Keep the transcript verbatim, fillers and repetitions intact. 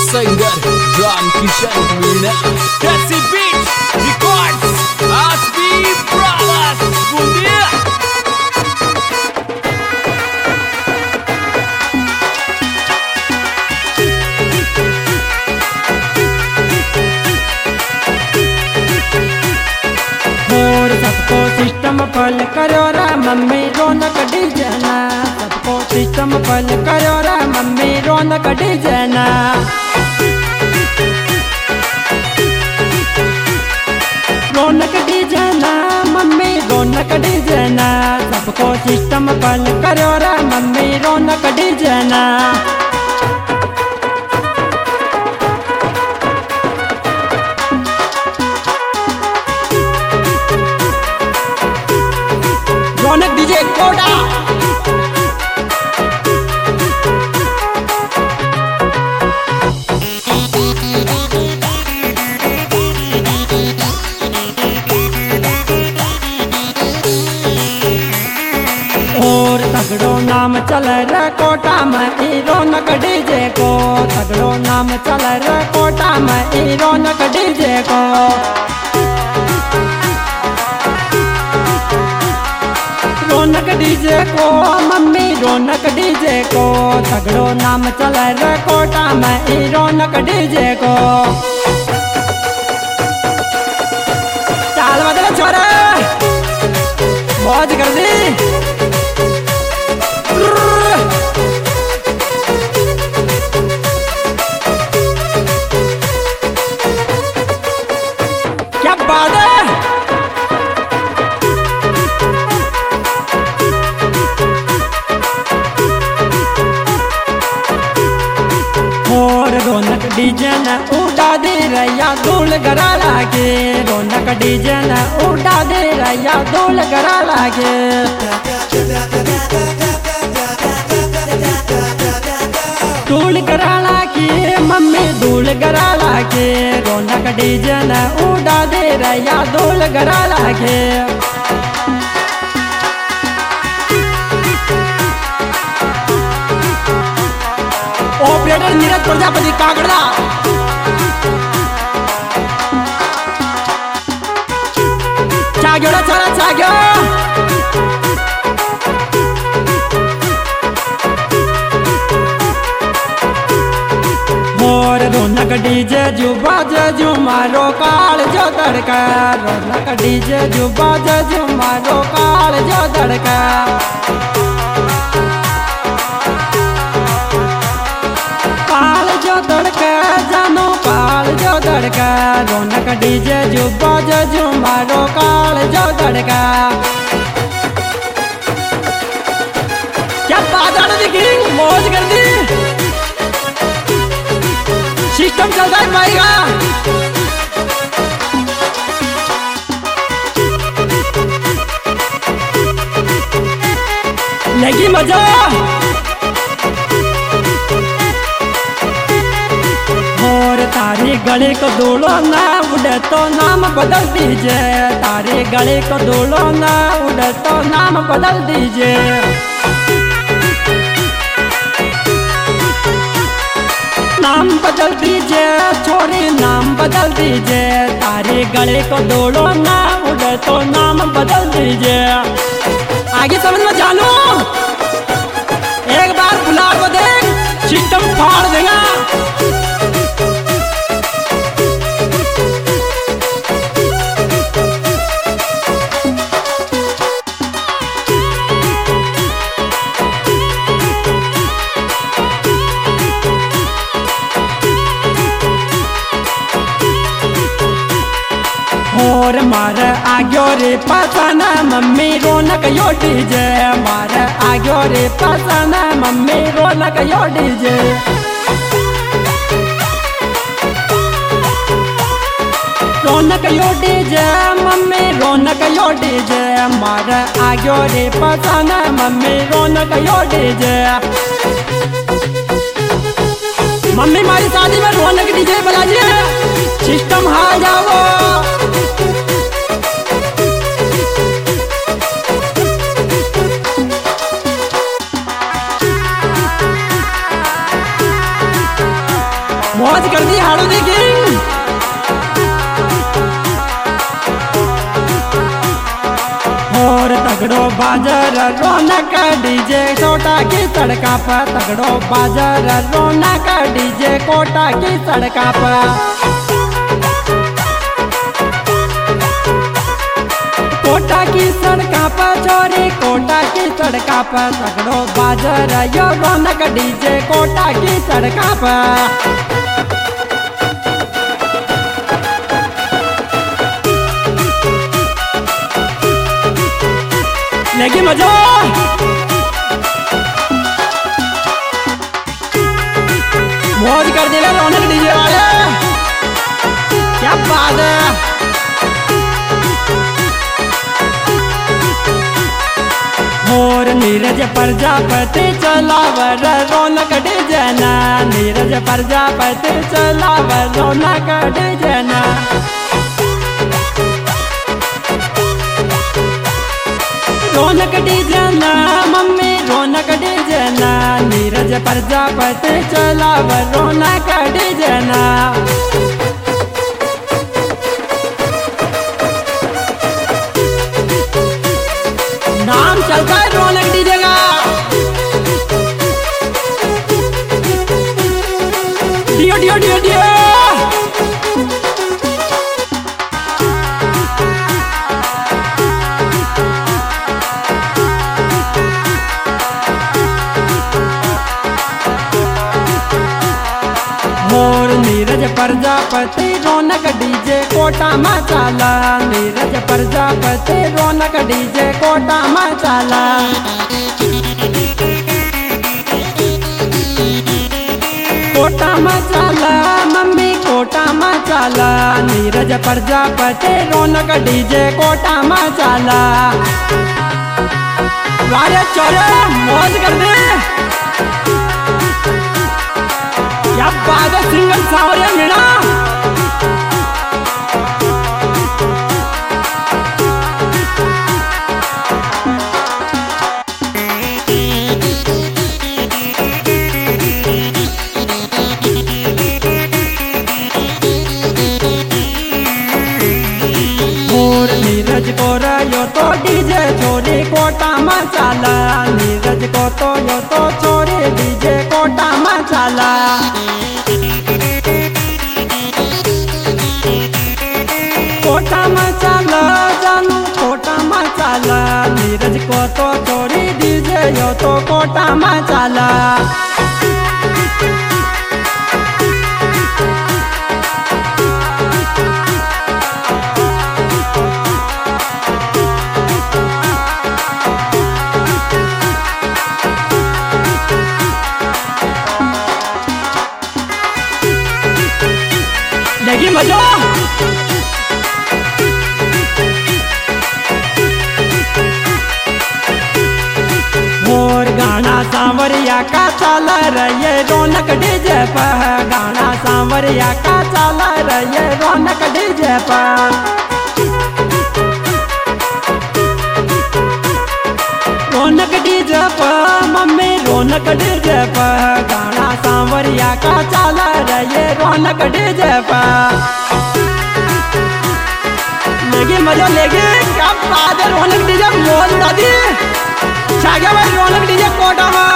Singer Ram Kishan Meena. कैसी beat records आसबी brothers बूंदिया। और सबको सिस्टम फल करो रे मम्मी रौनक डिजाना। सबको सिस्टम फल करो रे मम्मी रौनक डिजाना। रौनक डिजाना मम्मी रौनक डिजाना। सबको सिस्टम फल करो रे मम्मी रौनक डिजाना। रौनक डीजे कोटा। और तगड़ो नाम चल रे कोटा में ई रौनक डीजे को। तगड़ो नाम चल रे कोटा में ई रौनक डीजे को। रौनक डीजे को मम्मी रौनक डीजे को। तगड़ो नाम चल रे कोटा में ई रौनक डीजे को। चाल बदल छोरे मौज कर दी। क्या बात है। और रौनक डीजे न उड़ा दे रैया धूल गरा लागे। रौनक डीजे न उड़ा दे रैया धूल गरा लागे। धूल गरा लागे मम्मी धूल गरा लागे। रौनक डीजे न उड़ा दे रैया धूल गरा लागे। ऑपरेटर नीरज प्रजापति कागड़ा। चाग्योड़ा चला चाग्यो। और रौनक डीजे जो बाजे जो मारो काल जो धड़का। रौनक डीजे जो बाजे जो मारो काल जो धड़का। धड़का जानो काल जो धड़का। रौनक डीजे जो बाज जो मारो काल जो धड़का। क्या बात दिखी मौज कर दी। सिस्टम चलता है भाई का। लगी मजा। और तारे गले को दोलो ना उड़े तो नाम बदल दीजिए। तारे गले को दोलो ना उड़े तो नाम बदल दीजिए। नाम बदल दीजिए छोरी नाम बदल दीजिए। तारे गले को दोलो ना उड़े तो नाम बदल दीजिए। आगे समझ में जानो एक बार बुला को देख सिस्टम फाड़ देगा। और मार आग्यो रे पसना मम्मी रौनक यो डीजे। मार आग्यो रे पसना मम्मी रौनक यो डीजे। रौनक यो डीजे मम्मी रौनक यो डीजे। मार आग्यो रे पसना मम्मी रौनक यो डीजे। मम्मी मारी शादी में रौनक डीजे बजा सिस्टम हार जाओ। मौज कर दी हाड़ो देखी। और तगड़ो बाजार रौनक डीजे कोटा की सड़का पर, तगड़ो बाजार रौनक डीजे कोटा की सड़का पर। कोटा की सड़का पर चोरी कोटा की सड़का पर, तगड़ो बाजार यो रौनक डीजे कोटा की सड़का पर। लेकिन मजा मौज कर देगा रौनक डीजे वाले, क्या बात है। और नीरज प्रजापति चलावर रौनक डीजे ना, नीरज प्रजापति चलावर रौनक डीजे ना। रौनक डीजे ना मम्मी रौनक डीजे ना, नीरज प्रजापति चलावर रौनक डीजे ना। नाम चलता है रौनक डीजे का। डियो डियो डियो डियो और नीरज प्रजापति रौनक डीजे कोटा मचाला, नीरज प्रजापति रौनक डीजे कोटा मचाला। कोटा मचाला मम्मी कोटा मचाला, नीरज प्रजापति रौनक डीजे कोटा मचाला। वारे चोरे मौज कर दे, क्या बात है सिंगल सावरिया मीणा। और नीरज को रयो तो डीजे छोरी कोटा मचाला, नीरज को तो यो तो छोरी डीजे कोटा मचाला। कोटा मचाला जानू कोटा मचाला, नीरज को तो छोरी डीजे यो तो कोटा मचाला। देखिए मजा और गाना सांवरिया का चला रही रौनक डीजे पर, गाना सांवरिया का चला रही रौनक डीजे पर। रौनक डीजे पर मम्मी रौनक डीजे पर, गाना सांवरिया का चला रही रौनक डीजे पर। लेगी मजा लेगी क्या बात है रौनक डीजे मोल दादी छा गया भाई रौनक डीजे कोटा में।